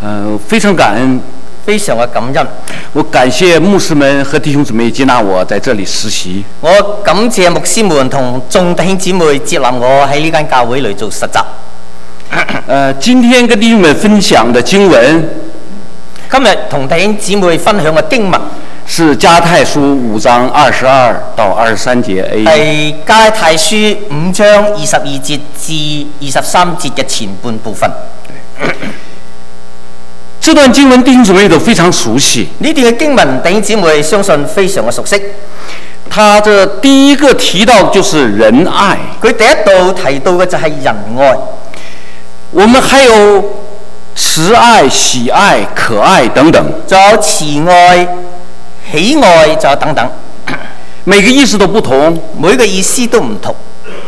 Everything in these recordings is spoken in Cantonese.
非常感恩， 非常嘅感恩。 我感謝牧師們和弟兄姊妹接納我在這裡實習。 我感謝牧師們同眾弟兄姊妹接納我喺呢間教會嚟做實習。 今天跟弟兄們分享的經文， 今日同弟兄姊妹分享嘅經文是加拉太書5章22到23節 A。 係加拉太書5章22節至23節嘅前半部分。 這段經文弟兄姊妹都非常熟悉。 呢段嘅經文弟兄姊妹相信非常嘅熟悉。 他這第一個提到就是仁愛。 佢第一度提到嘅就係仁愛。 我們還有慈愛、喜愛、可愛等等。 仲有慈愛、喜愛，仲有等等。 每個意思都不同， 每個意思都唔同。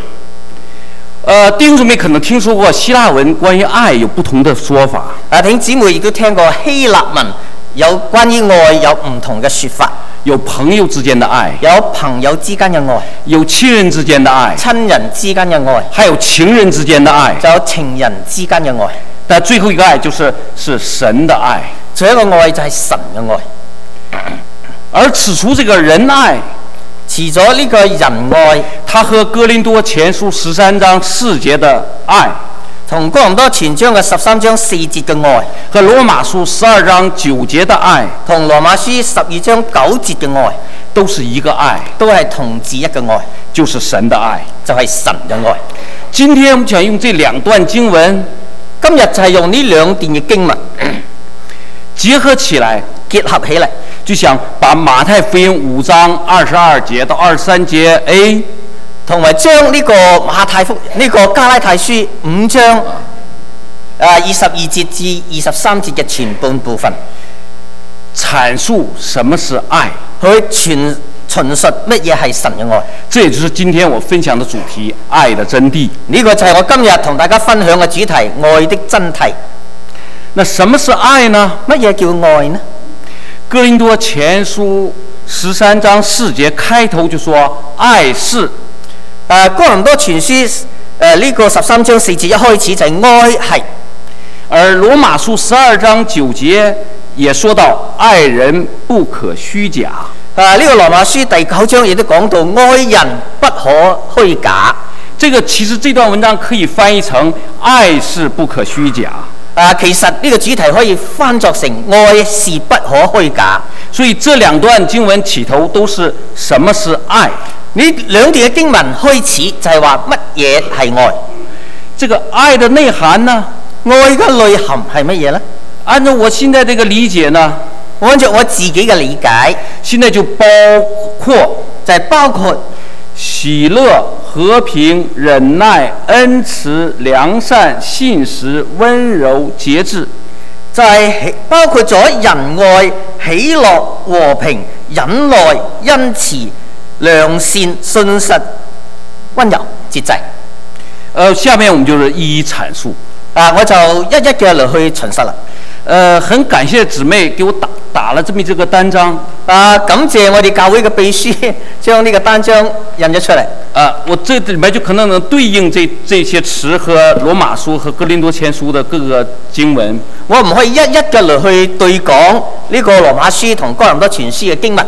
弟兄姊妹可能聽說過希臘文關於愛有不同的說法。 弟兄姊妹亦都聽過希臘文有關於愛有唔同嘅說法。 有朋友之間的愛， 有朋友之間嘅愛， 有親人之間的愛， 親人之間嘅愛， 還有情人之間的愛， 就有情人之間嘅愛。 但最後一個愛是神的愛， 最後一個愛就係神嘅愛。 而此處這個仁愛， 除咗呢個仁愛， 它和哥林多前書13章4節的愛， 同哥林多前章嘅13章4節嘅愛， 和羅馬書12章9節的愛， 同羅馬書12章9節嘅愛， 都是一個愛， 都係同指一個愛， 就是神的愛， 就係神嘅愛。 今天我們想用這兩段經文， 今日就係用呢兩段嘅經文結合起來， 就想把馬太福音5章22節到23節 A， 同埋將呢個加拉太書5章22節至23節嘅前半部分， 闡述什麼是愛， 去陳述乜嘢係神嘅愛。 這也就是今天我分享的主題，愛的真諦。 呢個就係我今日同大家分享嘅主題，愛的真諦。 那什麼是愛呢？ 乜嘢叫愛呢？ 哥林多前書13章4節開頭就說愛是， 哥林多前書呢個13章4節一開始就係愛係， 而羅馬書12章9節也說到愛人不可虛假。 呢個羅馬書第9章亦都講到愛人不可虛假。 這個其實這段文章可以翻譯成愛是不可虛假。 其實呢個主題可以翻作成愛是不可虛假。 所以這兩段經文起頭都是什麼是愛？ 呢兩段嘅經文開始就係話乜嘢係愛？ 這個愛的內涵呢？ 愛嘅內涵係乜嘢呢？ 按照我現在這個理解呢， 按照我自己嘅理解， 現在就包括喜樂、和平、忍耐、恩慈、良善、信實、溫柔、節制， 就係包括咗仁愛、喜樂、和平、忍耐、恩慈、良善、信實、溫柔、節制。 下面我們就是一一闡述。 我就一一嘅嚟去陳述啦。 很感謝姊妹給我打了這麼這個單張。 感謝我哋教會嘅秘書將呢個單張印咗出嚟。 我這裏面就可能對應這些詞和羅馬書和哥林多前書的各個經文。 我唔可以一一嘅嚟去對講呢個羅馬書同哥林多前書嘅經文。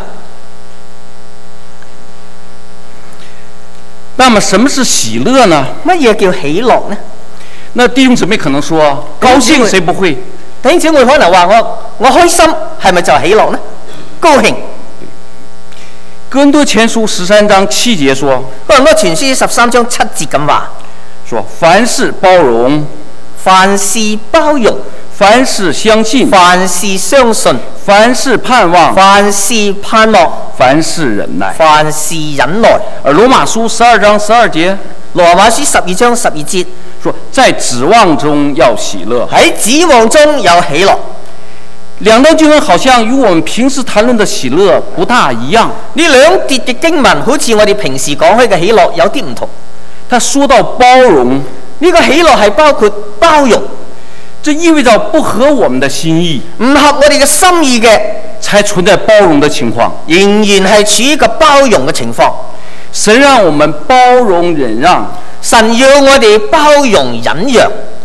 那麼什麼是喜樂呢？ 乜嘢叫喜樂呢？ 那弟兄姊妹可能說，高興誰不會？ 弟兄姊妹可能話我開心係咪就係喜樂呢？高興。 哥林多前書13章7節說， 哥林多前書13章7節咁話， 說凡事包容， 凡事包容， 凡事相信， 凡事相信， 凡事盼望， 凡事盼望， 凡事忍耐， 凡事忍耐。 而羅馬書12章12節， 羅馬書12章12節說在指望中要喜樂， 喺指望中有喜樂。 兩段經文好像與我們平時談論的喜樂不大一樣。 呢兩節嘅經文好似我哋平時講開嘅喜樂有啲唔同。 他說到包容， 呢個喜樂係包括包容， 這意味着不合我們的心意， 唔合我哋嘅心意嘅， 才存在包容的情況， 仍然係處於一個包容嘅情況。 神讓我們包容忍讓， 神要我哋包容忍讓，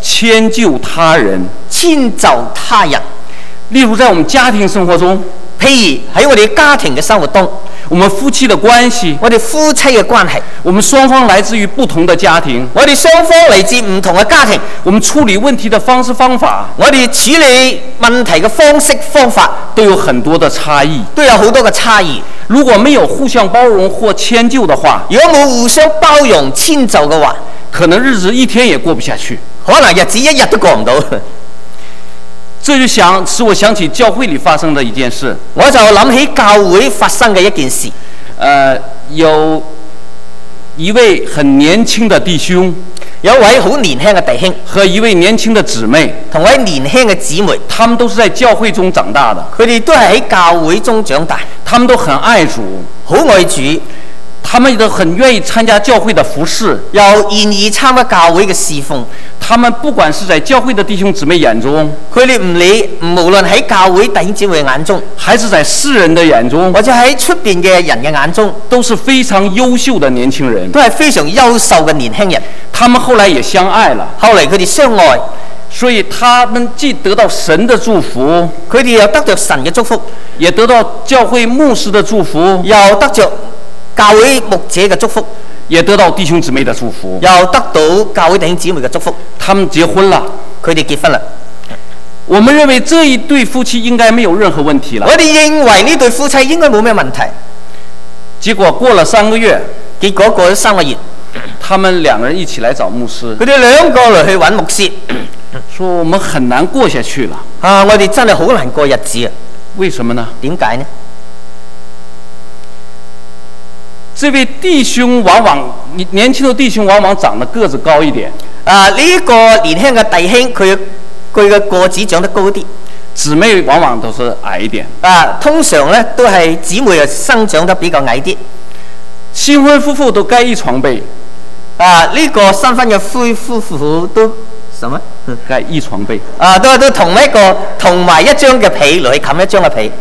迁就他人。 遷就他人。 例如在我們家庭生活中， 譬如喺我哋家庭嘅生活中， 我們夫妻的關係， 我哋夫妻嘅關係， 我們雙方來自於不同的家庭， 我哋雙方嚟自唔同嘅家庭， 我們處理問題的方式方法， 我哋處理問題嘅方式方法都有很多的差異， 都有好多嘅差異。 如果沒有互相包容或遷就的話， 如果冇互相包容遷就嘅話， 可能日子一天也過不下去， 可能日子一日都過唔到。 這就使我想起教會裏發生的一件事。 我就諗起教會發生嘅一件事。 有一位很年輕的弟兄， 有一位好年輕嘅弟兄和一位年輕的姊妹， 同位年輕嘅姊妹， 他們都是在教會中長大的， 佢哋都係喺教會中長大， 他們都很愛主， 好愛主， 他們都很願意參加教會的服事， 又願意參加教會嘅侍奉。 他們不管是在教會的弟兄姊妹眼中， 佢哋唔理，無論喺教會弟兄姊妹眼中， 還是在世人的眼中， 或者喺出邊嘅人嘅眼中， 都是非常優秀的年輕人， 都係非常優秀嘅年輕人。 他們後來也相愛了， 後嚟佢哋相愛， 所以他們既得到神的祝福， 佢哋又得着神嘅祝福， 也得到教會牧師的祝福， 又得着教會牧者嘅祝福， 也得到弟兄姊妹的祝福， 又得到教會弟兄姊妹嘅祝福。 他們結婚了， 佢哋結婚啦。 我們認為這一對夫妻應該沒有任何問題了。 我哋認為呢對夫妻應該冇咩問題。 結果過了3個月， 結果過咗3個月， 他們兩個人一起來找牧師， 佢哋兩個嚟去揾牧師， 說我們很難過下去了。 我哋真係好難過日子啊！ 為什麼呢？ 點解呢？ 這位弟兄年輕的弟兄往往長得個子高一點。 呢個年輕嘅弟兄，佢嘅個子長得高啲。 姊妹往往都是矮一點。 通常咧都係姊妹生長得比較矮啲。 新婚夫婦都蓋一床被。 呢個新婚嘅夫婦都什麼？ 蓋一床被。 都同埋一張嘅被嚟冚一張嘅被。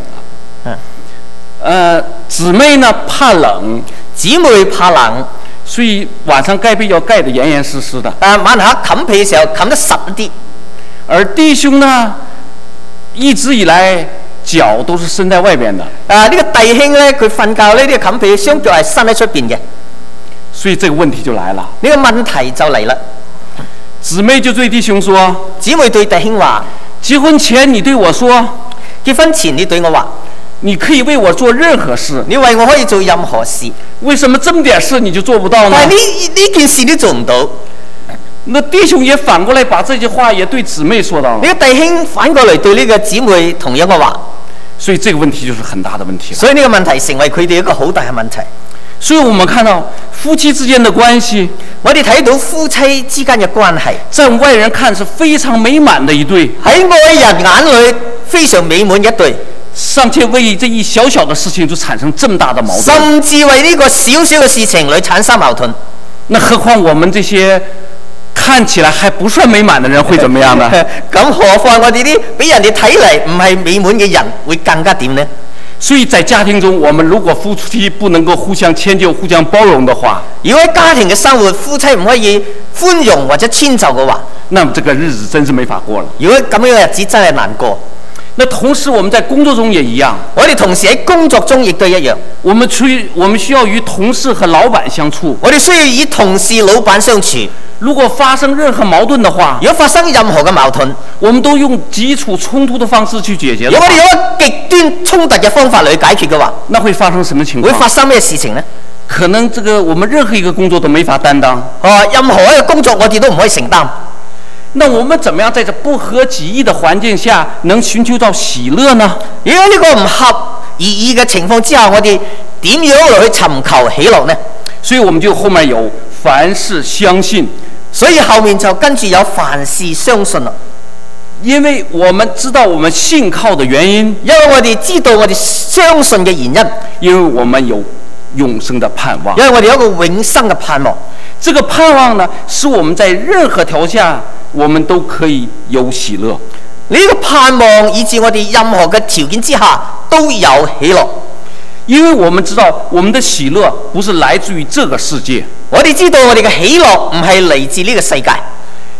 姊妹呢怕冷， 姊妹怕冷， 所以晚上蓋被要蓋得嚴嚴實實的。 晚下冚被嘅時候冚得實一啲。 而弟兄呢，一直以來腳都是伸在外邊的。 呢個弟兄咧，佢瞓覺呢啲冚被雙腳係伸喺出邊嘅， 所以這個問題就來了。 呢個問題就嚟啦。 姊妹就對弟兄說： 姊妹對弟兄話， 結婚前你對我說， 結婚前你對我話， 你可以為我做任何事， 你為我可以做任何事， 為什麼這麼點事你就做不到呢？ 但係呢件事都做唔到。 那弟兄也反過來把這句話也對姊妹說到了。 呢個弟兄反過嚟對呢個姊妹同樣嘅話， 所以這個問題就是很大的問題了。 所以呢個問題成為佢哋一個好大嘅問題。 所以我們看到夫妻之間的關係， 我哋睇到夫妻之間嘅關係， 在外人看是非常美滿的一對， 喺外人眼裏非常美滿一對， 尚且為這一小小的事情就產生這麼大的矛盾， 甚至為呢個小小嘅事情嚟產生矛盾。 那何況我們這些看起來還不算美滿的人會怎麼樣呢？ 咁何況我哋啲俾人哋睇嚟唔係美滿嘅人會更加點呢？ 所以在家庭中，我們如果夫妻不能夠互相遷就、互相包容的話， 如果喺家庭嘅生活，夫妻唔可以寬容或者遷就嘅話， 那麼這個日子真是沒法過了。 如果咁樣嘅日子真係難過。 那同時我們在工作中也一樣， 我哋同時喺工作中亦都一樣。我們需要與同事和老闆相處， 我哋需要與同事、老闆相處。 如果發生任何矛盾的話， 如果發生任何嘅矛盾， 我們都用基礎衝突的方式去解決。 如果我哋用極端衝突嘅方法嚟解決嘅話， 那會發生什麼情況？ 會發生咩事情呢？ 可能我們任何一個工作都沒法擔當。 任何一個工作我哋都唔可以承擔。 那我們怎麼樣在這不合己意的環境下能尋求到喜樂呢？ 如果呢個唔合意嘅情況之下，我哋點樣嚟去尋求喜樂呢？ 所以我們就後面有凡事相信， 所以後面就跟住有凡事相信啦。 因為我們知道我們信靠的原因， 因為我哋知道我哋相信嘅原因， 因為我們有永生的盼望， 因為我哋有一個永生嘅盼望。 這個盼望呢，是我們在任何條件下我們都可以有喜樂。 呢個盼望以致我哋任何嘅條件之下都有喜樂， 因為我們知道我們的喜樂不是來自於這個世界。 我哋知道我哋嘅喜樂唔係嚟自呢個世界，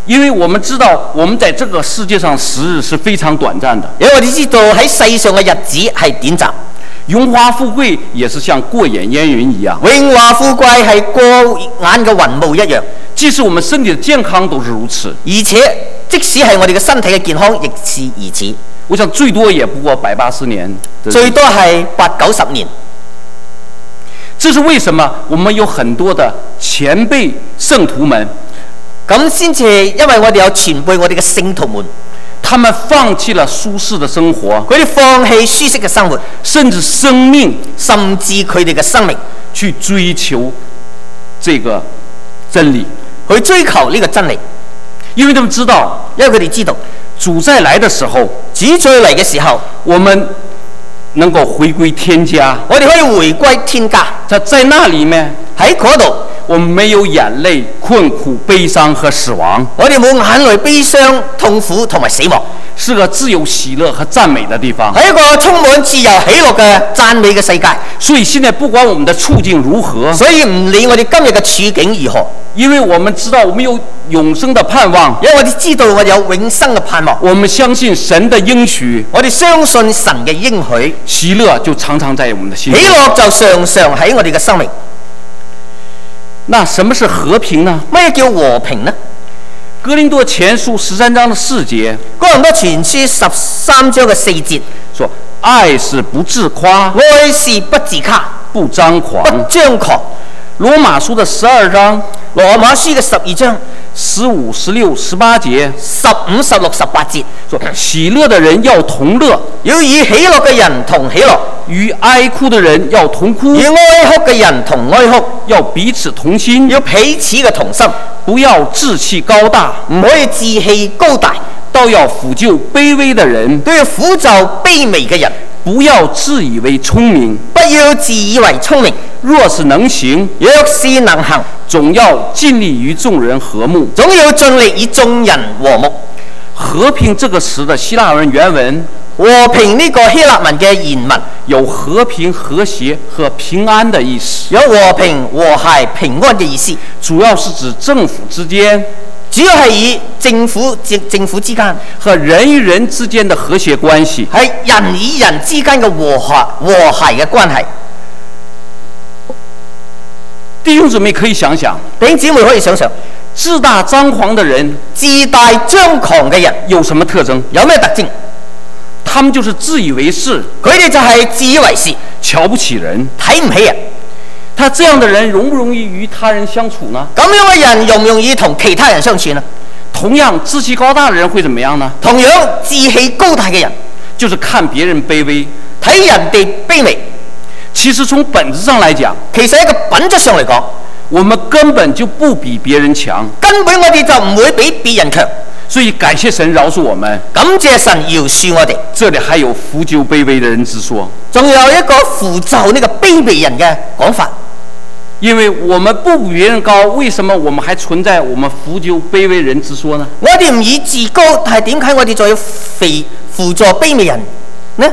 因為我們知道我們在這個世界上時日是非常短暫的， 因為我哋知道喺世上嘅日子係短暫， 榮華富貴也是像過眼煙雲一樣， 榮華富貴係過眼嘅雲霧一樣。 即使我們身體的健康都是如此， 而且即使係我哋嘅身體嘅健康亦是如此。 我想最多也不過180年， 最多係80-90年。 這是為什麼我們有很多的前輩聖徒們， 咁先至因為我哋有前輩，我哋嘅聖徒們， 他們放棄了舒適的生活， 佢哋放棄舒適嘅生活， 甚至生命， 甚至佢哋嘅生命去追求這個真理， 去追求呢個真理， 因為他們知道， 因為佢哋知道主再來的時候， 主再嚟嘅時候， 我們能夠回歸天家， 我哋可以回歸天家。 在那裡面， 喺嗰度， 我們沒有眼淚、困苦、悲傷和死亡， 我哋冇眼淚、悲傷、痛苦同埋死亡， 是個自由、喜樂和讚美的地方， 係一個充滿自由、喜樂嘅讚美嘅世界。 所以現在不管我們的處境如何， 所以唔理我哋今日嘅處境如何， 因為我們知道我們有永生的盼望， 因為我哋知道我哋有永生嘅盼望， 我們相信神的應許， 我哋相信神嘅應許， 喜樂就常常在我們的心中， 喜樂就常常喺我哋嘅生命。 那什麼是和平呢？ 咩叫和平呢？ 哥林多前書13章的4節， 哥林多前書13章嘅4節說：愛是不自誇， 愛是不自誇， 不張狂， 不張狂。 羅馬書的12章， 羅馬書嘅12章 15、16、18節 ，15、16、18節， 說喜樂的人要同樂， 要與喜樂嘅人同喜樂； 與哀哭的人要同哭， 與哀哭嘅人同哀哭； 要彼此同心， 要彼此嘅同心， 不要志氣高大， 唔可以志氣高大， 都要撫救卑微的人， 都要撫就卑微嘅人， 不要自以為聰明， 不要自以為聰明。 若是能行， 若是能行， 總要盡力與眾人和睦， 總要盡力與眾人和睦。 和平這個詞的希臘文原文， 和平呢個希臘文嘅原文有和平、和諧和平安的意思， 有和平、和諧、平安嘅意思， 主要是指政府之間， 主要係以政府之間和人與人之間的和諧關係， 係人與人之間嘅和諧嘅關係。 弟兄姊妹可以想想， 弟兄姊妹可以想想， 自大張狂的人， 自大張狂嘅人有什麼特徵？ 有咩特徵？ 他們就是自以為是， 佢哋就係自以為是， 瞧不起人， 睇唔起人。 他這樣的人容不容易與他人相處呢？ 咁樣嘅人容唔容易同其他人相處呢？ 同樣志氣高大的人會怎麼樣呢？ 同樣志氣高大嘅人， 就是看別人卑微， 睇人哋卑微。 其實從本質上來講， 其實喺個品質上嚟講， 我們根本就不比別人強， 根本我哋就唔會比別人強。 所以感謝神饒恕我們， 感謝神饒恕我哋。 這裡還有扶救卑微的人之說， 仲有一個扶救呢個卑微人嘅講法。 因為我們不比別人高，為什麼我們還存在我們扶救卑微人之說呢？ 我哋唔以自高，但係點解我哋仲要扶助卑微人呢？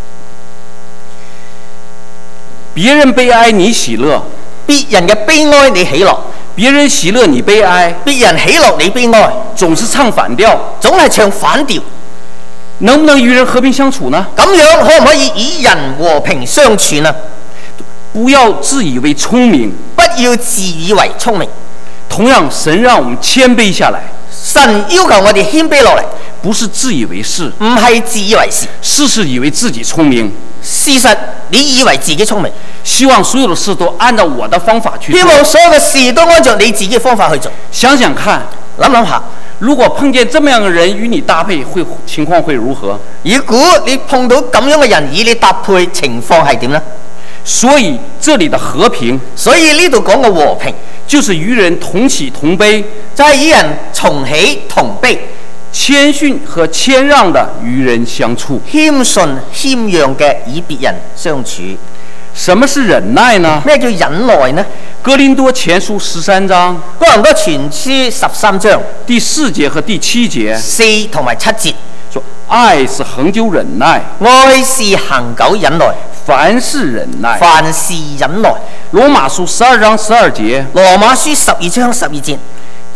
別人悲哀你喜樂， 別人嘅悲哀你喜樂； 別人喜樂你悲哀， 別人喜樂你悲哀， 總是唱反調， 總係唱反調。 能不能與人和平相處呢？ 咁樣可唔可以與人和平相處呢？ 不要自以為聰明， 不要自以為聰明。 同樣，神讓我們謙卑下來， 神要求我哋謙卑落嚟， 不是自以為是， 唔係自以為是， 是以為自己聰明。 事實你以為自己聰明， 希望所有的事都按照我的方法去做， 希望所有嘅事都按照你自己嘅方法去做。 想想看， 諗下， 如果碰見這麼樣嘅人與你搭配，情況會如何？ 如果你碰到咁樣嘅人與你搭配，情況係點呢？ 所以這裡的和平， 所以呢度講嘅和平， 就是與人同喜同悲， 就係與人同喜同悲， 謙遜和謙讓的與人相處， 謙遜謙讓嘅與別人相處。 什麼是忍耐呢？ 咩叫忍耐呢？ 哥林多前書13章， 哥林多前書13章第4節和第7節 ，4同埋7節， 說愛是恆久忍耐， 愛是恆久忍耐， 凡事忍耐， 凡事忍耐。 羅馬書12章12節， 羅馬書12章12節，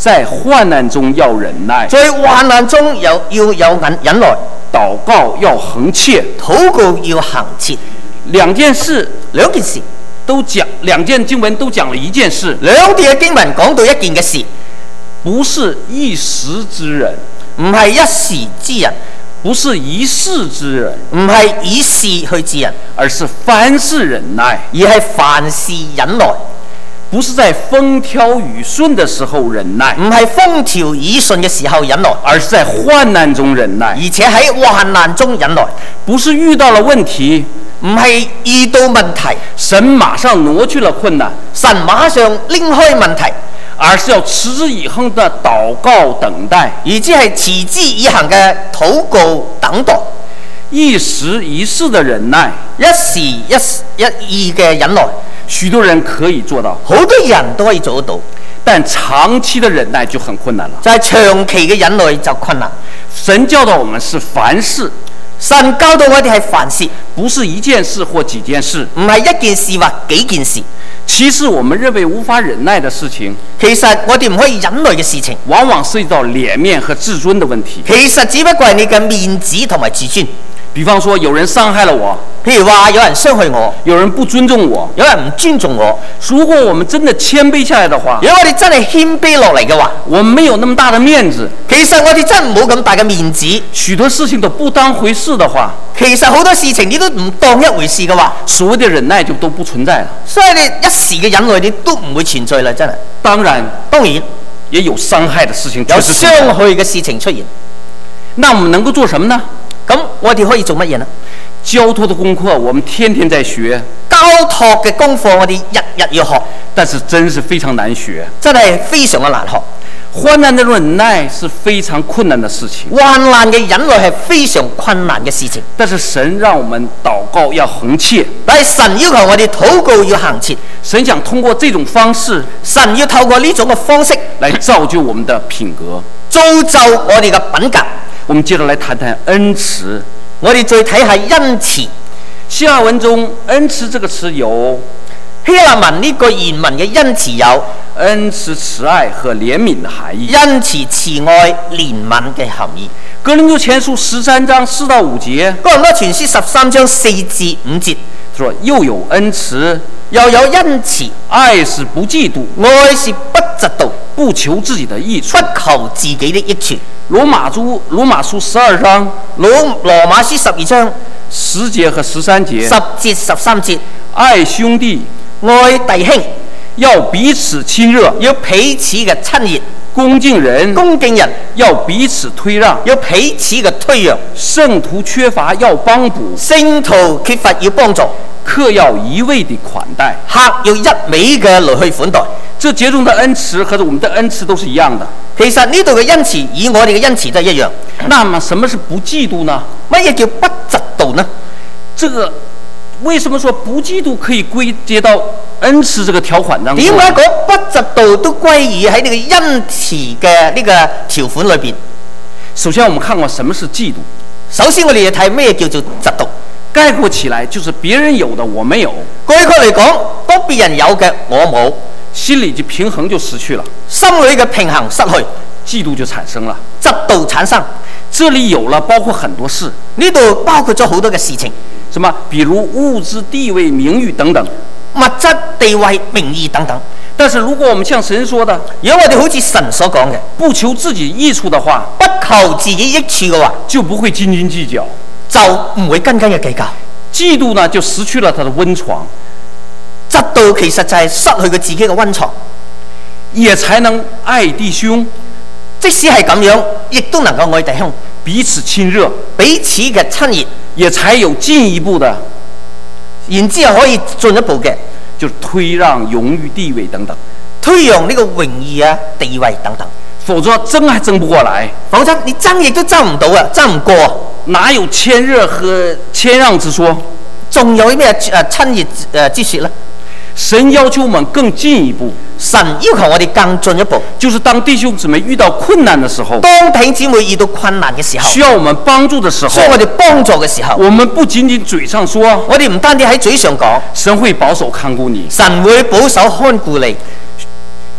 在患難中要忍耐， 在患難中要有忍耐， 禱告要恆切。 禱告要恆切。 兩件事都講兩件經文都講了一件事， 兩段嘅經文講到一件嘅事， 不是一時之人， 唔係一時之人， 不是一世之人， 唔係以事去治人， 而是凡事忍耐， 而係凡事忍耐。 不是在風調雨順的時候忍耐， 唔係風調雨順嘅時候忍耐， 而是在患難中忍耐， 而且喺患難中忍耐。 不是遇到了問題， 唔係遇到問題， 神馬上挪去了困難， 神馬上拎開問題， 而是要持之以恆的禱告等待， 而只係持之以恆嘅禱告等待。 一時一世的忍耐， 一時一意嘅忍耐， 許多人可以做到， 好多人都可以做得到， 但長期的忍耐就很困難了。 就係長期嘅忍耐就困難。 神教導我們是凡事， 神教導我哋係凡事， 不是一件事或幾件事， 唔係一件事或幾件事。 其實我們認為無法忍耐的事情， 其實我哋唔可以忍耐嘅事情， 往往涉及到臉面和自尊的問題。 其實只不過係你嘅面子同埋自尊。 比方說，有人傷害了我， 譬如話有人傷害我， 有人不尊重我， 有人唔尊重我。 如果我們真的謙卑下來的話， 如果我哋真係謙卑落嚟嘅話， 我們沒有那麼大的面子， 其實我哋真係冇咁大嘅面子， 許多事情都不當回事的話， 其實好多事情你都唔當一回事嘅話， 所謂的忍耐就都不存在了。 所以你一時嘅忍耐你都唔會存在啦，真係。 當然也有傷害的事情， 有傷害嘅事情出現。 那我們能夠做什麼呢？ 咁我哋可以做乜嘢呢？ 交託的功課我們天天在學， 交託嘅功課我哋日日要學， 但是真是非常難學， 真係非常嘅難學。 患難的忍耐是非常困難的事情， 患難嘅忍耐係非常困難嘅事情。 但是神讓我們禱告要恆切， 但係神要求我哋禱告要恆切， 神想通過這種方式， 神要透過呢種嘅方式來造就我們的品格， 造就我哋嘅品格。 我們接着來談談恩慈。 我哋再睇下恩慈。 希臘文中恩慈這個詞有希臘文呢個原文嘅恩慈有恩慈、慈愛和憐憫的含義。 恩慈、慈愛、憐憫嘅含義。 哥林多前書13章4到5節， 哥林多前書13章4至5節， 說又有恩慈， 又有恩慈， 愛是不嫉妒， 愛是不嫉妒， 不求自己的益處， 不求自己的益處。 羅馬書12章， 羅馬書12章 10節和13節 ，10節13節， 愛兄弟， 愛弟兄， 要彼此親熱， 要彼此嘅親熱； 恭敬人，要彼此推讓， 要彼此嘅推讓； 聖徒缺乏要幫補， 聖徒缺乏要幫助； 客要一味地款待， 客要一味嘅來去款待。 這節中的恩慈和我們的恩慈都是一樣的。 其實呢度嘅恩慈與我哋嘅恩慈都係一樣。 那麼什麼是不嫉妒呢？ 乜嘢叫不嫉妒呢？ 這個為什麼說不嫉妒可以歸結到恩慈這個條款當中？ 點解講不嫉妒都歸於喺呢個恩慈嘅呢個條款裏邊？ 首先，我們看過什麼是嫉妒。 首先，我哋要睇咩叫做嫉妒。 概括起來，就是別人有的我沒有。 概括嚟講，當別人有嘅我冇， 心裏嘅平衡就失去了， 心裏嘅平衡失去， 嫉妒就產生了。 嫉妒產生， 這裏有了包括很多事， 呢度包括咗好多嘅事情， 什麼？比如物質、地位、名譽等等。 物質、地位、名義等等。 但是如果我們像神說的， 如果我哋好似神所講嘅， 不求自己益處的話， 不求自己益處嘅話， 就不會斤斤計較， 就唔會斤斤嘅計較。 嫉妒呢，就失去了他的溫床。 嫉妒其實就係失去佢自己嘅溫床， 也才能愛弟兄。 即使係咁樣，亦都能夠愛弟兄， 彼此親熱， 彼此嘅親熱， 也才有進一步的， 然之後可以進一步嘅， 就是推讓榮譽地位等等， 推讓呢個榮譽啊、地位等等。 否則爭還爭不過來， 否則你爭亦都爭唔到啊，爭唔過。 哪有謙熱和謙讓之說？ 仲有咩親熱之說呢？ 神要求我們更進一步， 神要求我哋更進一步， 就是當弟兄姊妹遇到困難的時候， 當弟兄姊妹遇到困難嘅時候， 需要我們幫助的時候， 需要我哋幫助嘅時候， 我們不僅僅嘴上說， 我哋唔單止喺嘴上講， 神會保守看顧你， 神會保守看顧你，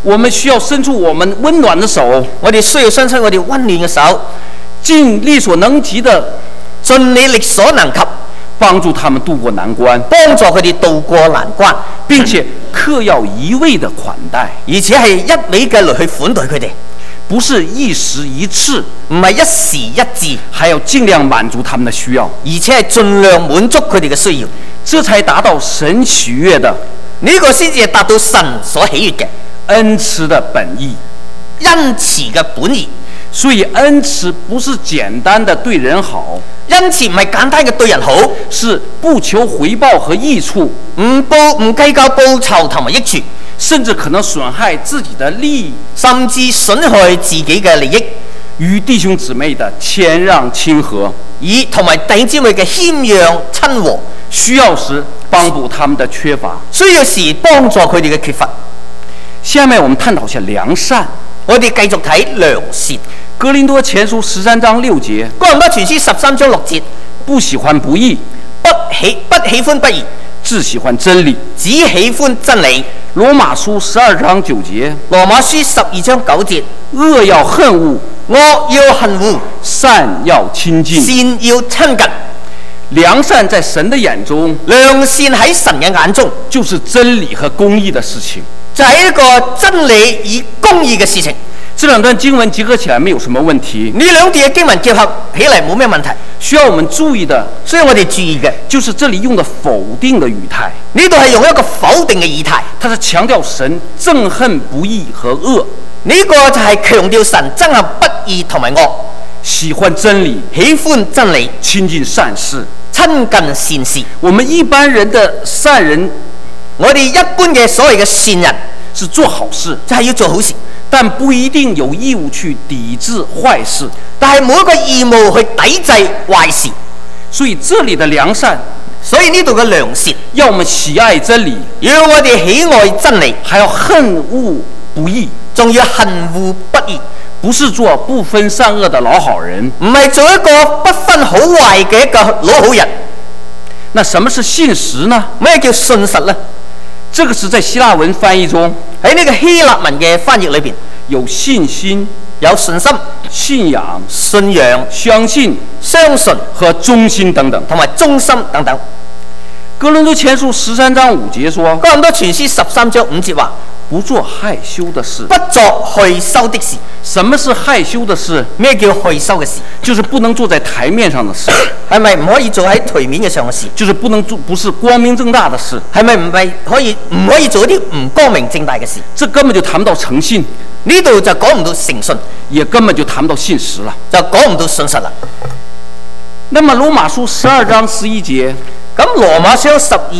我們需要伸出我們溫暖的手， 我哋需要伸出我哋溫暖嘅手， 盡力所能及的， 盡你力所能及， 幫助他們渡過難關， 幫助佢哋渡過難關， 並且客要一味的款待， 而且係一味嘅嚟去款待佢哋， 不是一時一次， 唔係一時一次， 還要盡量滿足他們的需要， 而且係盡量滿足佢哋嘅需要， 這才達到神喜悅的， 呢個先至係達到神所喜悅嘅恩慈的本意， 恩慈嘅本意。 所以恩慈不是簡單的對人好， 恩慈唔係簡單嘅對人好， 是不求回報和益處， 唔計較報酬同埋益處， 甚至可能損害自己的利益， 甚至損害自己嘅利益， 與弟兄姊妹的謙讓親和， 以同埋弟兄姊妹嘅謙讓親和， 需要時幫補他們的缺乏， 需要時幫助佢哋嘅缺乏。 下面我們探討一下良善， 我哋繼續睇良善。 哥林多前書13章6節， 哥林多前書13章6節， 不喜歡不義， 不喜歡不義， 只喜歡真理。 只喜歡真理。 羅馬書12章9節， 羅馬書12章9節， 惡要恨惡， 惡要恨惡， 善要親近。 善要親近。 良善在神的眼中， 良善喺神嘅眼中， 就是真理和公義的事情， 就係一個真理與公義嘅事情。 這兩段經文結合起來沒有什麼問題。 呢兩段嘅經文結合起嚟冇咩問題。 需要我們注意的， 所以我哋注意嘅就是這裡用的否定的語態。 呢度係用一個否定嘅語態， 它是強調神憎恨不義和惡。 呢個就係強調神憎恨不義同埋惡， 喜歡真理， 喜歡真理， 親近善事， 親近善事。 我們一般人的善人， 我哋一般嘅所謂嘅善人是做好事， 就係要做好事， 但不一定有義務去抵制壞事。 但係冇一個義務去抵制壞事。 所以這裡的良善， 所以呢度嘅良善， 要我們喜愛真理， 要我哋喜愛真理， 還要恨惡不義， 仲要恨惡不義， 不是做不分善惡的老好人， 唔係做一個不分好壞嘅一個老好人。 那什麼是信實呢？ 咩叫信實呢？ 這個是在希臘文翻譯中， 喺呢個希臘文嘅翻譯裏邊， 有信心、 有信心、 信仰、 信仰、 相信、 相信和忠心等等， 同埋忠心等等。 哥林多前書13章5節說， 哥林多前書13章5節話， 不做害羞的事。 不做害羞的事。 什麼是害羞的事？ 咩叫害羞嘅事？ 就是不能做在台面上的事。 係咪唔可以做喺台面嘅上嘅事？ 就是不能做，不是光明正大的事。 係咪唔可以做一啲唔光明正大嘅事？ 這根本就談不到誠信， 呢度就講唔到誠信， 也根本就談不到信實了， 就講唔到信實啦。 那麼羅馬書12章11節， 咁羅馬書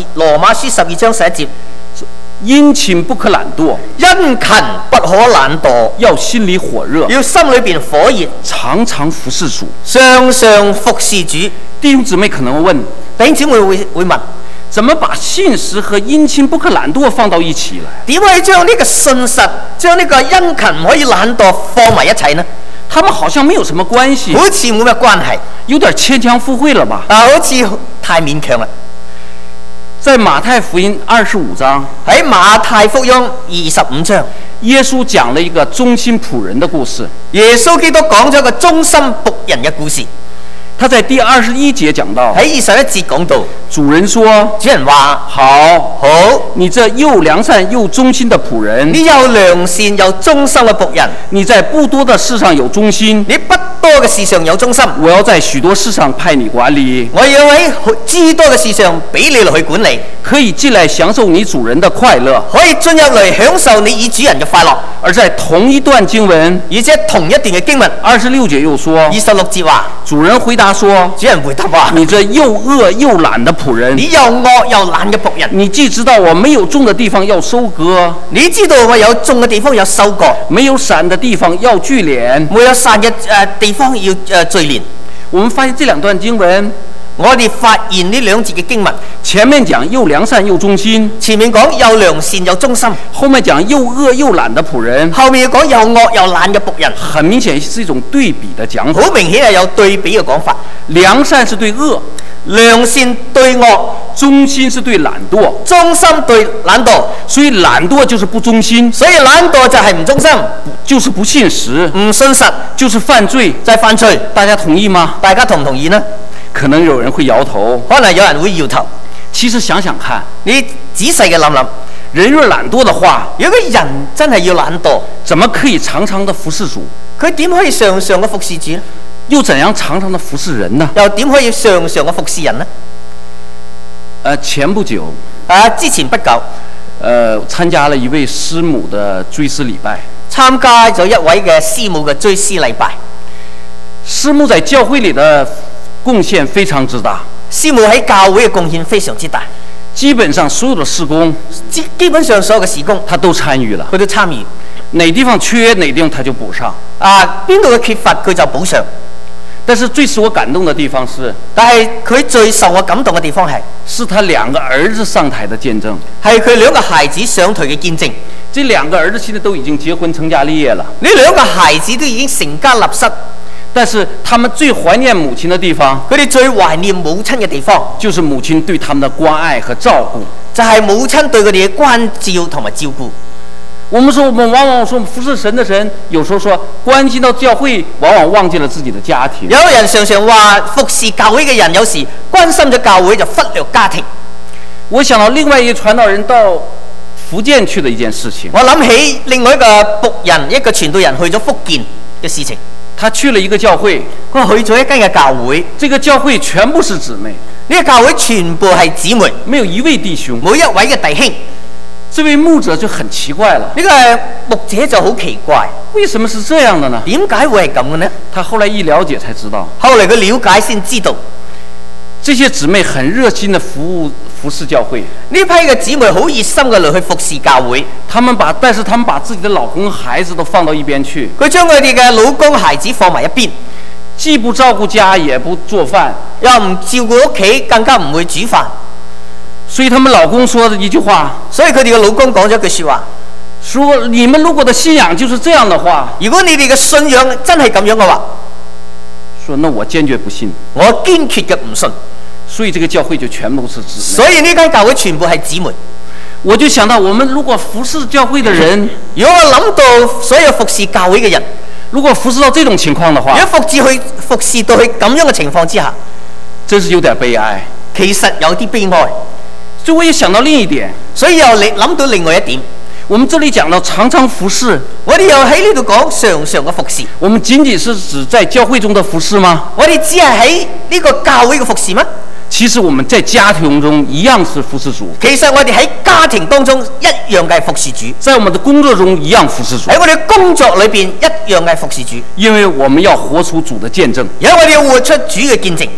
12章11節， 殷勤不可懶惰， 殷勤不可懶惰， 要心裡火熱， 要心裏邊火熱， 常常服侍主， 常常服侍主。 弟兄姊妹可能問， 弟兄姊妹會問， 怎麼把信實和殷勤不可懶惰放到一起了？ 點可以將呢個信實，將呢個殷勤唔可以懶惰放埋一齊呢？ 他們好像沒有什麼關係， 好似冇咩關係， 有點牽強附會了吧？ 好似太勉強啦。 在馬太福音25章， 喺馬太福音25章， 耶穌講了一個忠心僕人的故事。 耶穌基督講咗一個忠心僕人嘅故事。 他在第21節講到， 喺21節講到， 主人說， 主人話： 好， 好， 你這又良善又忠心的僕人， 你又良善又忠心嘅僕人， 你在不多的事上有忠心， 你不多嘅事上有忠心， 我要在許多事上派你管理， 我要喺諸多嘅事上俾你落去管理， 可以進來享受你主人的快樂， 可以進入嚟享受你與主人嘅快樂。 而在同一段經文， 而且同一段嘅經文 26節又說 ，26節話， 主人回答說， 主人回答話， 你這又惡又懶的僕人， 你又惡又懶嘅僕人， 你既知道我沒有種的地方要收割， 你知道我有種嘅地方有收割， 沒有散的地方要聚斂， 沒有散嘅地方要聚斂。 我們發現這兩段經文， 我哋發現呢兩節嘅經文， 前面講又良善又忠心， 前面講又良善又忠心， 後面講又惡又懶的僕人， 後面講又惡又懶嘅僕人， 很明顯是一種對比的講法。 好明顯係有對比嘅講法。 良善是對惡， 良善對惡， 忠心是對懶惰， 忠心對懶惰， 所以懶惰就是不忠心， 所以懶惰就係唔忠心， 就是不信實， 唔信實， 就是犯罪， 就係犯罪。 大家同意嗎？ 大家同唔同意呢？ 可能有人會搖頭， 可能有人會搖頭。 其實想想看， 你仔細嘅諗諗， 人若懶惰的話， 如果人真係要懶惰， 怎麼可以常常的服侍主？ 佢點可以常常嘅服侍主呢？ 又怎樣常常的服侍人呢？ 又點可以常常嘅服侍人呢？ 前不久， 之前不久， 參加了一位師母的追思禮拜， 參加咗一位嘅師母嘅追思禮拜。 師母在教會裏的貢獻非常之大， 師母喺教會嘅貢獻非常之大， 基本上所有的事工， 基本上所有嘅事工， 他都參與了， 佢都參與。 哪地方缺，哪地方他就補上。 邊度嘅缺乏佢就補上。 但是最使我感動的地方是， 但係佢最受我感動嘅地方是他兩個兒子上台的見證， 係佢兩個孩子上台嘅見證。 這兩個兒子現在都已經結婚成家立業了， 呢兩個孩子都已經成家立室， 但是他們最懷念母親的地方， 佢哋最懷念母親嘅地方， 就是母親對他們的關愛和照顧， 就係母親對佢哋嘅關照同埋照顧。 我們往往說服侍神的神，有時候說關心到教會，往往忘記了自己的家庭。 有人常常話服侍教會嘅人，有時關心咗教會就忽略家庭。 我想到另外一個傳道人到福建去的一件事情， 我諗起另外一個僕人，一個傳道人去咗福建嘅事情。 他去了一個教會， 佢去咗一間嘅教會， 這個教會全部是姊妹， 呢個教會全部係姊妹， 沒有一位弟兄， 每一位嘅弟兄。 這位牧者就很奇怪了， 呢個牧者就好奇怪， 為什麼是這樣的呢？ 點解會係咁嘅呢？ 他後來一了解才知道， 後來佢了解先知道， 這些姊妹很熱心的服侍教會。 呢批嘅姊妹好熱心嘅嚟去服侍教會， 但是他們把自己的老公孩子都放到一邊去， 佢將佢哋嘅老公孩子放埋一邊， 既不照顧家，也不做飯， 又唔照顧屋企，更加唔會煮飯。 所以他們老公說的一句話， 所以佢哋嘅老公講咗一句説話， 說你們如果的信仰就是這樣的話， 如果你哋嘅信仰真係咁樣嘅話， 說那我堅決不信， 我堅決嘅唔信。 所以這個教會就全部是姊妹。 所以呢間教會全部係姊妹。 我就想到，我們如果服侍教會的人， 如果我諗到所有服侍教會嘅人， 如果服侍到這種情況的話， 如果服侍到去咁樣嘅情況之下， 真是有點悲哀。 其實有啲悲哀。 所以我也想到另一點， 所以又諗到另外一點。 我們這裡講到常常服侍， 我哋又喺呢度講常常嘅服侍。 我們僅僅是指在教會中的服侍嗎？ 我哋只係喺呢個教會嘅服侍嗎？ 其實我們在家庭中一樣是服侍主。 其實我哋喺家庭當中一樣嘅服侍主， 在我們的工作中一樣服侍主。 喺我哋工作裏邊一樣嘅服侍主， 因為我們要活出主的見證， 因為我哋要活出主嘅見證。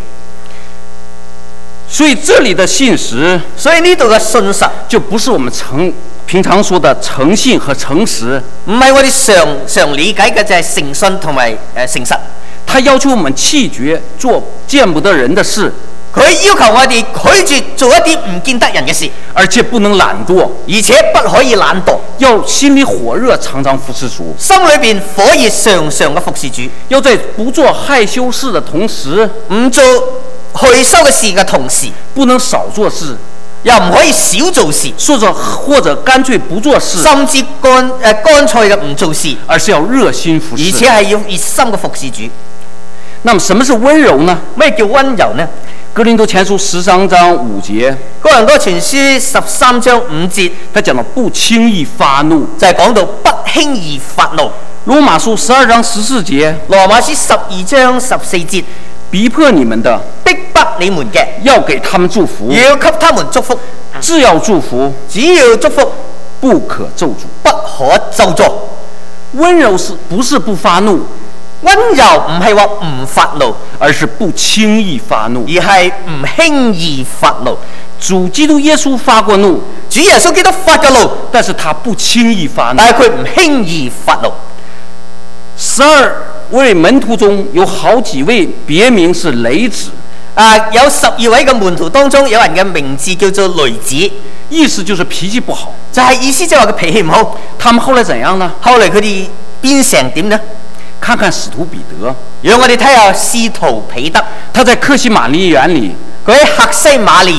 所以這裡的信實， 所以呢度嘅信實就不是我們平常說的誠信和誠實， 唔係我哋常理解嘅就係誠信同埋誠實。 他要求我們棄絕做見不得人的事， 佢要求我哋拒絕做一啲唔見得人嘅事， 而且不能懶惰， 而且不可以懶惰， 要心裡火熱，常常服侍主， 心裏邊火熱，常常嘅服侍主， 要在不做害羞事的同時， 唔做害羞嘅事嘅同時， 不能少做事， 又唔可以少做事， 或者乾脆不做事， 甚至乾脆嘅唔做事， 而是要熱心服侍， 而且係要熱心嘅服侍主。 那麼什麼是溫柔呢？ 咩叫溫柔呢？ 哥林多前書13章5節， 哥林多前書13章5節， 他講到不輕易發怒， 就係講到不輕易發怒。 羅馬書12章14節， 羅馬書12章14節， 逼迫你們的， 逼迫你們嘅， 要給他們祝福， 要給他們祝福， 只要祝福， 只要祝福， 不可咒詛， 不可咒詛。 溫柔不是不發怒？ 溫柔唔係話唔發怒， 而是不輕易發怒， 而係唔輕易發怒。 主基督耶穌發過怒， 主耶穌基督發過怒， 但是他不輕易發怒， 但係佢唔輕易發怒。 12位門徒中有好幾位別名是雷子， 有12位嘅門徒當中，有人嘅名字叫做雷子， 意思就是脾氣不好， 就係意思即係話佢脾氣唔好。 他們後來怎樣呢？ 後來佢哋變成點呢？ 看看使徒彼得， 讓我哋睇下使徒彼得， 他在客西馬尼園裏， 佢喺客西馬尼園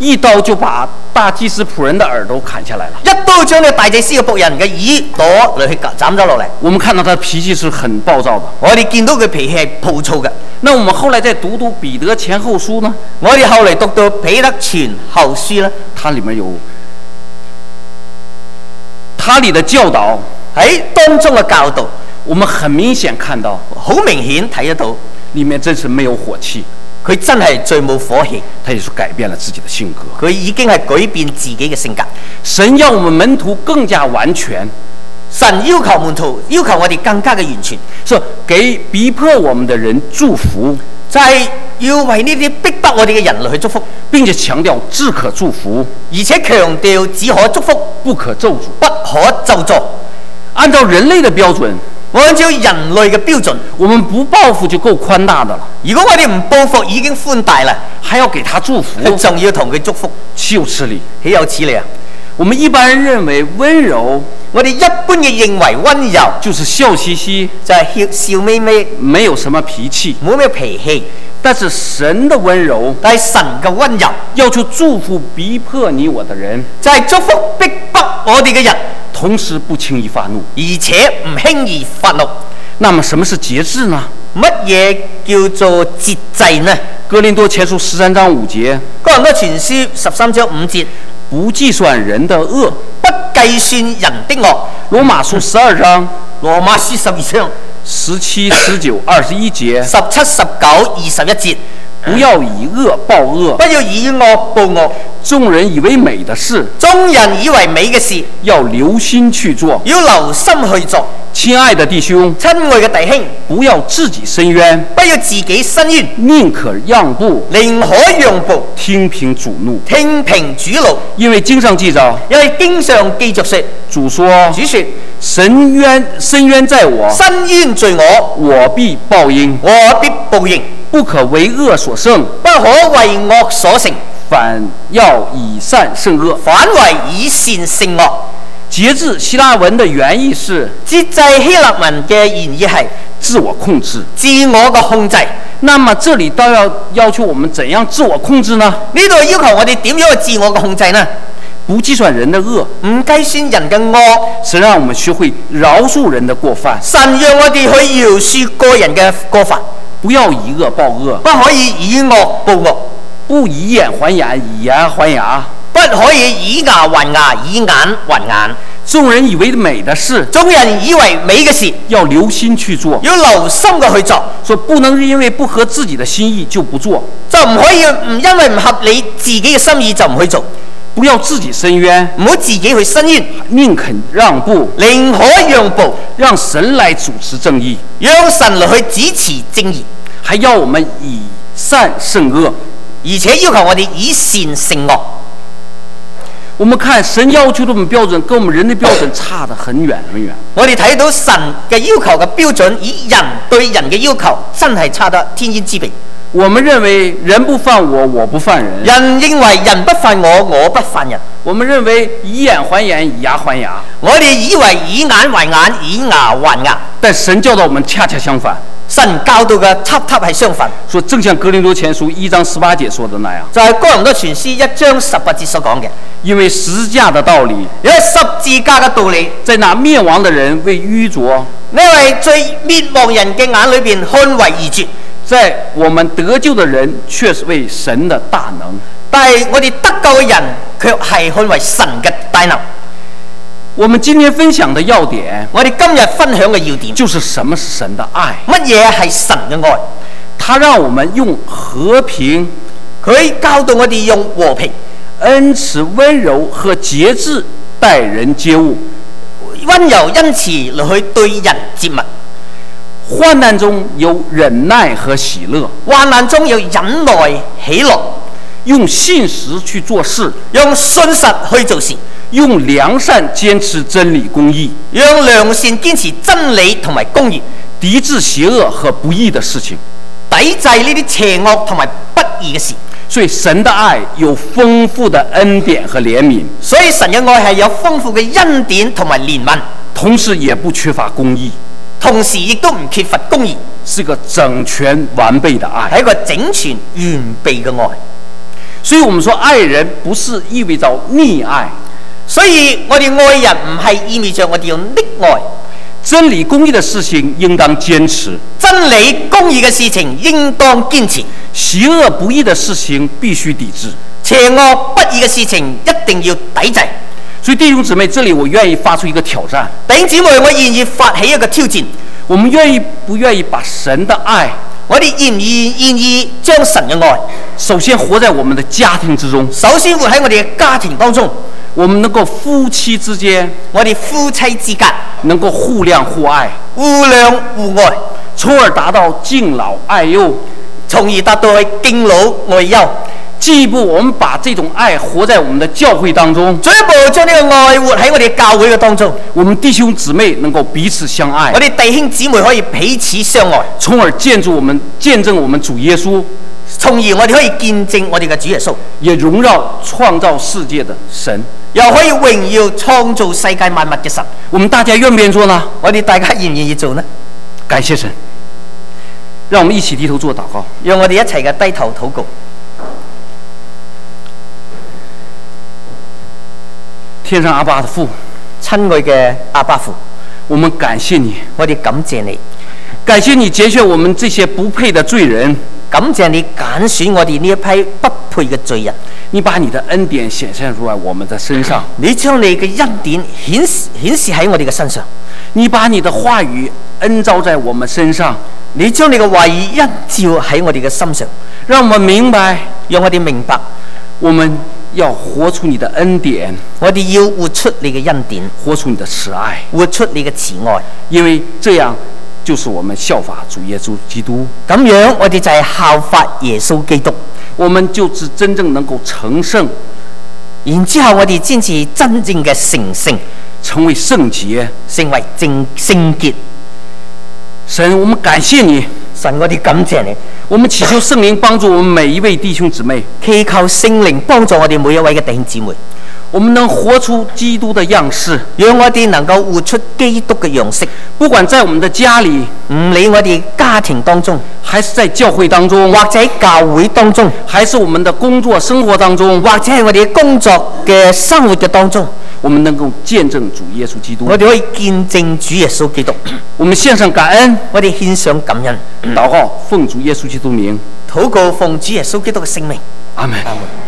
一刀就把大祭司仆人的耳朵砍下来了。 一刀將呢大祭司嘅僕人嘅耳朵嚟去斬咗落嚟。 我們看到他的脾氣是很暴躁的。 我哋見到佢脾氣係暴躁嘅。 那我們後來再讀彼得前後書呢？ 我哋後嚟讀到彼得前後書呢， 它裡面有它裡的教導， 喺當中嘅教導， 我們很明顯看到， 好明顯睇得到， 裡面真是沒有火氣。 佢真係最冇火氣， 他也是改變了自己的性格。 佢已經係改變自己嘅性格。 神要我們門徒更加完全， 神要求門徒，要求我哋更加嘅完全， 是給逼迫我們的人祝福， 就係要為呢啲逼迫我哋嘅人類去祝福， 並且強調只可祝福， 而且強調只可祝福， 不可咒詛， 不可咒詛。 按照人類的標準， 按照人類嘅標準， 我們不報復就夠寬大的了。 如果我哋唔報復已經寬大啦， 還要給他祝福， 仲要同佢祝福， 豈有此理！ 豈有此理啊！ 我們一般人認為溫柔， 我哋一般嘅認為溫柔就是笑嘻嘻， 就係笑眯眯， 沒有什麼脾氣， 冇咩脾氣。 但是神的溫柔， 但係神嘅溫柔， 要去祝福逼迫你我的人， 就係祝福逼迫我哋嘅人， 同時不輕易發怒， 而且唔輕易發怒。 那麼什麼是節制呢？ 乜嘢叫做節制呢？ 哥林多前書13章5節， 哥林多前書13章5節， 不計算人的惡， 不計算人的惡。 羅馬書12章， 羅馬書12章 17、19、21節 ，17、19、21節， 不要以惡報惡， 不要以惡報惡。 眾人以為美的事， 眾人以為美嘅事， 要留心去做， 要留心去做。 親愛的弟兄， 親愛嘅弟兄， 不要自己伸冤， 不要自己伸冤， 寧可讓步， 寧可讓步， 聽憑主怒， 聽憑主怒。 因為經上記着， 因為經上記着說， 主說， 深冤在我， 伸冤在我， 我必報應， 我必報應， 不可為惡所勝， 不可為惡所勝， 反要以善勝惡， 反為以善勝惡。 節制希臘文的原意是節制希臘文嘅原意係自我控制， 自我嘅控制。 那麼這裡都要求我們怎樣自我控制呢？ 呢度要求我哋點樣去自我嘅控制呢？ 不計算人的惡， 唔計算人嘅惡。 神讓我們學會饒恕人的過犯， 神讓我哋去饒恕個人嘅過犯， 不要以惡報惡， 不可以以惡報惡， 不以眼還眼，以牙還牙， 不可以以牙還牙，以眼還眼。 眾人以為美的事， 眾人以為美嘅事， 要留心去做， 要留心嘅去做。 說不能因為不合自己的心意就不做， 就唔可以因為唔合你自己嘅心意就唔去做。 不要自己伸冤， 唔好自己去伸冤， 寧肯讓步， 寧可讓步， 讓神來主持正義， 讓神來去主持正義， 還要我們以善勝惡， 而且要求我哋以善勝惡。 我們看神要求的我們標準跟我們人的標準差得很遠很遠。 我哋睇到神嘅要求嘅標準，以人對人嘅要求真係差得天淵之別。 我們認為人不犯我，我不犯人。 人認為人不犯我，我不犯人。 我們認為以眼還眼，以牙還牙。 我哋以為以眼還眼，以牙還牙。 但神教導我們恰恰相反。 神教導嘅恰恰係相反。 說正像哥林多前書1章18節說的那樣， 就係哥林多前書1章18節所講嘅。 因為十字架的道理， 因為十字架嘅道理， 在那滅亡的人為愚拙， 因為在滅亡人嘅眼裏邊看為愚拙， 在我們得救的人卻是為神的大能。 但係我哋得救嘅人卻係看為神嘅大能。 我們今天分享的要點， 我哋今日分享嘅要點， 就是什麼是神的愛？ 乜嘢係神嘅愛？ 他讓我們用和平， 佢教導我哋用和平、 恩慈、溫柔和節制待人接物， 溫柔恩慈嚟去對人接物。 患難中有忍耐和喜樂， 患難中有忍耐喜樂， 用信實去做事， 用信實去做事， 用良善堅持真理公義， 用良善堅持真理同埋公義， 抵制邪惡和不義的事情， 抵制呢啲邪惡同埋不義嘅事。 所以神的愛有豐富的恩典和憐憫， 所以神嘅愛係有豐富嘅恩典同埋憐憫， 同時也不缺乏公義， 同時亦都唔缺乏公義， 是個整全完備的愛， 係一個整全完備嘅愛。 所以我們說愛人不是意味着溺愛， 所以我哋愛人唔係意味着我哋要溺愛。 真理公義的事情應當堅持， 真理公義嘅事情應當堅持， 邪惡不義的事情必須抵制， 邪惡不義嘅事情一定要抵制。 所以弟兄姊妹，這裡我願意發出一個挑戰， 弟兄姊妹，我願意發起一個挑戰， 我們願意不願意把神的愛， 我哋願意將神嘅愛首先活在我們的家庭之中， 首先活喺我哋嘅家庭當中， 我們能夠夫妻之間， 我哋夫妻之間能夠互諒互愛， 互諒互愛， 從而達到敬老愛幼， 從而達到敬老愛幼。 進一步，我們把這種愛活在我們的教會當中， 進一步將呢個愛活喺我哋教會嘅當中， 我們弟兄姊妹能夠彼此相愛， 我哋弟兄姊妹可以彼此相愛， 從而見證我們主耶穌， 從而我哋可以見證我哋嘅主耶穌， 也榮耀創造世界的神， 又可以榮耀創造世界萬物嘅神。 我們大家願不願意做呢？ 我哋大家願唔願意做呢？ 感謝神，讓我們一起低頭做禱告， 讓我哋一齊嘅低頭禱告。 天上阿爸的父， 親愛嘅阿爸父， 我們感謝你， 我哋感謝你， 感謝你揀選我們這些不配的罪人， 感謝你揀選我哋呢一批不配嘅罪人， 你把你的恩典顯現出來我們的身上， 你將你嘅恩典顯示喺我哋嘅身上， 你把你的話語恩召在我們身上， 你將你嘅話語恩召喺我哋嘅心上， 讓我們明白， 讓我哋明白， 我們要活出你的恩典， 我哋要活出你嘅恩典， 活出你的慈愛， 活出你嘅慈愛， 因為這樣就是我們效法主耶穌基督。 咁樣我哋就係效法耶穌基督， 我們就是真正能夠成聖， 然之後我哋先至真正嘅成聖， 成為聖潔， 成為聖潔。 神，我們感謝你， 神，我哋感謝你。 我們祈求聖靈幫助我們每一位弟兄姊妹， 祈求聖靈幫助我哋每一位嘅弟兄姊妹， 我們能活出基督的樣式， 讓我哋能夠活出基督嘅樣式。 不管在我們的家裏， 唔理我哋家庭當中， 還是在教會當中， 或者喺教會當中， 還是我們的工作生活當中， 或者係我哋工作嘅生活嘅當中， 我們能夠見證主耶穌基督。 我哋可以見證主耶穌基督。 我們獻上感恩， 我哋獻上感恩， 禱告奉主耶穌基督名， 禱告奉主耶穌基督嘅聖名。 阿門。 阿門。